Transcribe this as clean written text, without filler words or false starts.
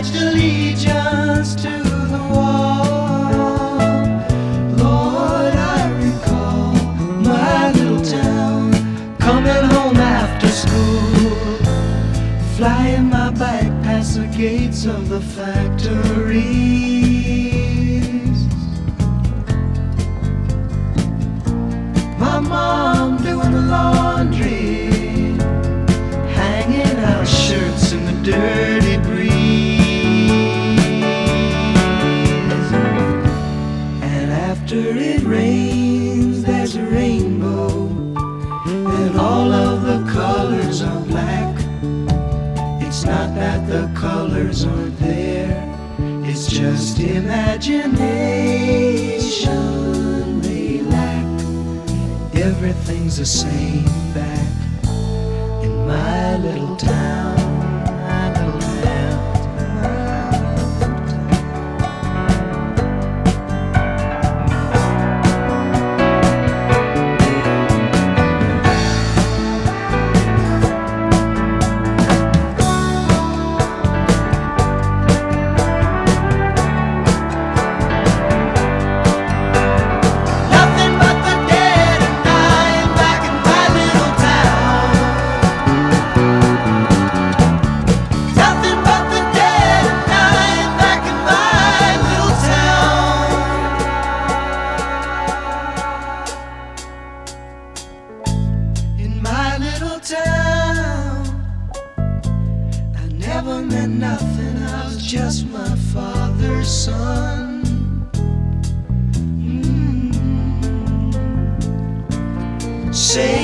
pledged allegiance to the wall. Lord, I recall my little town, coming home after school, flying my bike past the gates of the factories. My mom doing the laundry, hanging out shirts in the dirty breeze. And after it rains, there's a rainbow, and all of the colors are black. It's not that the colors aren't there, it's just imagination they lack. Everything's the same back in my little town, my little town. Nothing but the dead and dying back in my little town. Nothing but the dead and dying back in my little town. In my little town, I never meant nothing, I was just my father's son. Say